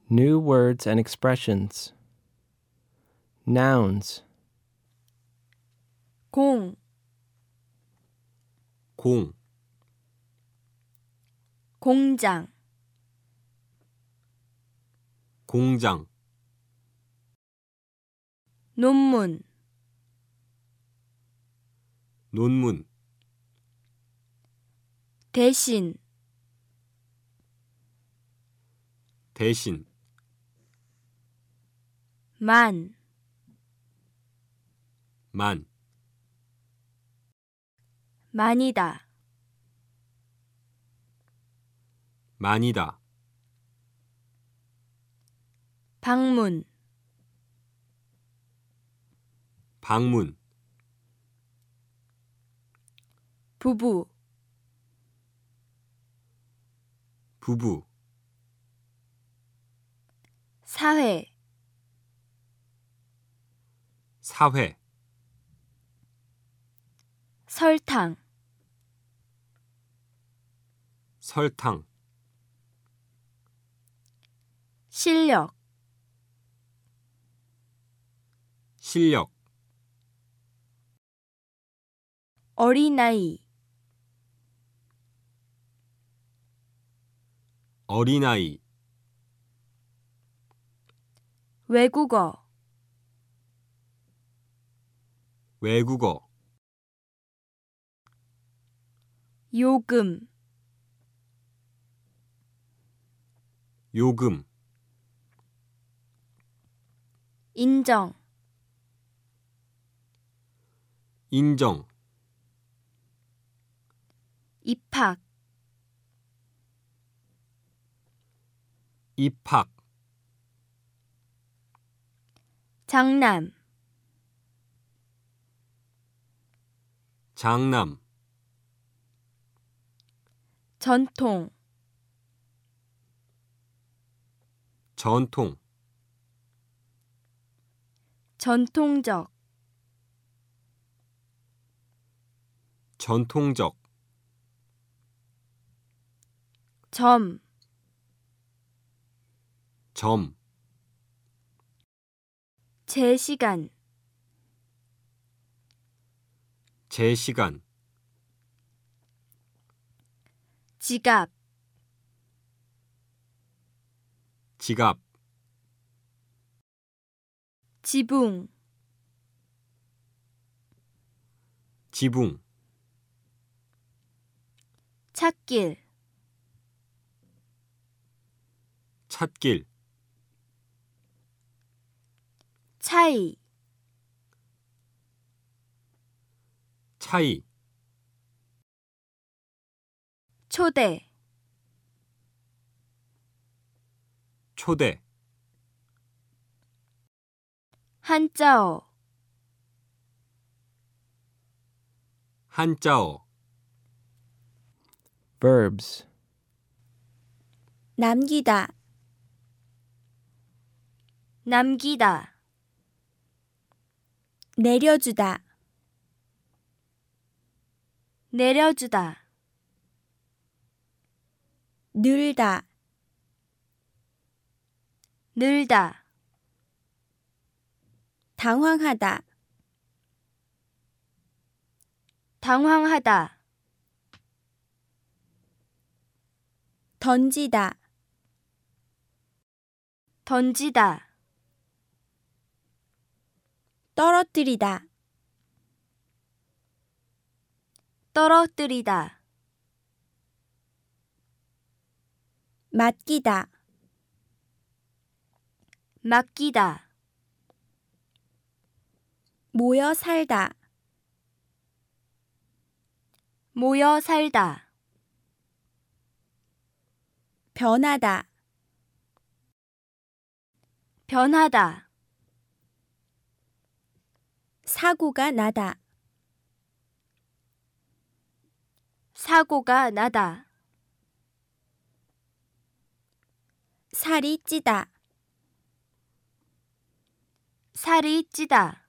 New words and expressions. Nouns. 공, 공, 공장, 공장, 논문, 논문, 대신, 대신, 만, 만, 만이다, 만이다, 방문, 방문, 부부, 부부, 사회, 사회, 설탕, 설탕, 실력, 실력, 어린아이, 어린아이, 외국어, 외국어, 요금, 요금, 인정, 인정, 입학, 입학, 장남, 장남, 전통, 전통, 전통적, 전통적, 점, 점, 제 시간, 제 시간, 지갑, 지갑, 지붕, 지붕, 찾길, 찾길, 차이, 차이, 초대, 초대, 한자어, 한자어, Verbs. 남기다, 남기다, 내려주다, 내려주다, 늘다, 늘다, 당황하다, 당황하다, 던지다, 던지다, 떨어뜨리다, 떨어뜨리다, 맡기다, 맡기다, 모여 살다, 모여 살다, 변하다, 변하다, 사고가 나다, 사고가 나다, 살이 찌다, 살이 찌다,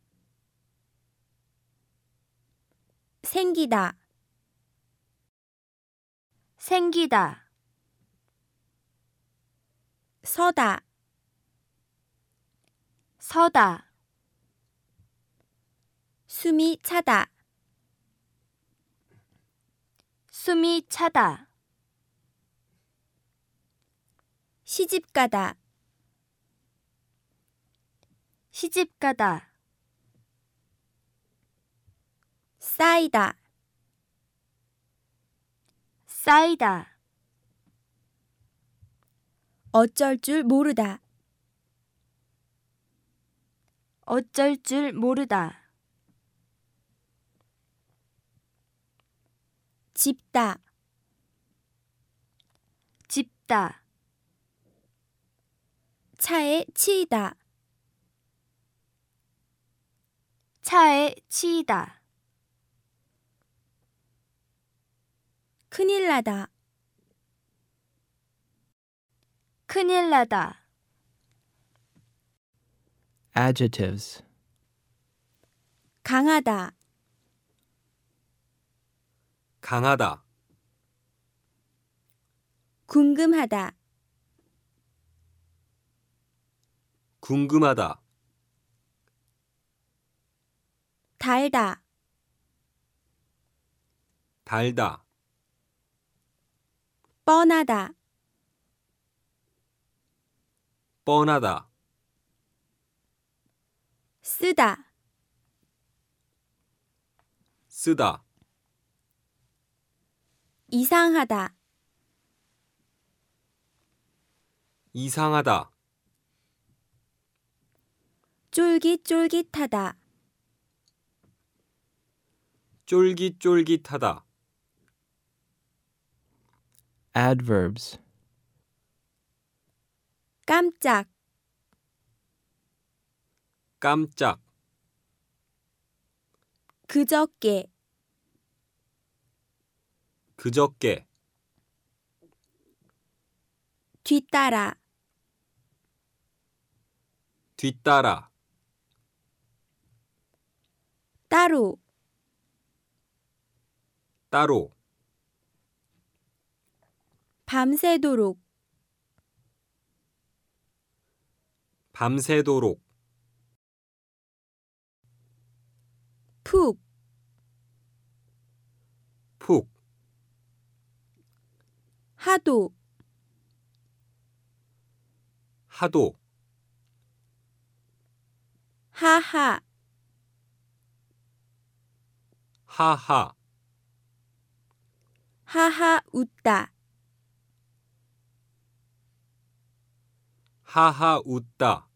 생기다, 생기다, 서다. 서다. 숨이 차다. 숨이 차다. 시집가다. 시집가다. 쌓이다. 쌓이다. 어쩔 줄 모르다. 어쩔 줄 모르다. 집다. 집다. 차에 치이다. 차에 치이다. 큰일 나다. 큰일 나다. Adjectives. 강하다. 강하다. 궁금하다. 궁금하다. 달다. 달다. 뻔하다. 뻔하다. 쓰다. 쓰다. 이상하다. 이상하다. 쫄깃쫄깃하다. 쫄깃쫄깃하다. Adverbs. 깜짝. 깜짝. 그저께. 그저께. 뒤따라. 뒤따라. 따로. 따로. 밤새도록. 밤새도록. 푹. 푹. 하도. 하도. 하하. 하하. 하하 웃다. 하하 웃다.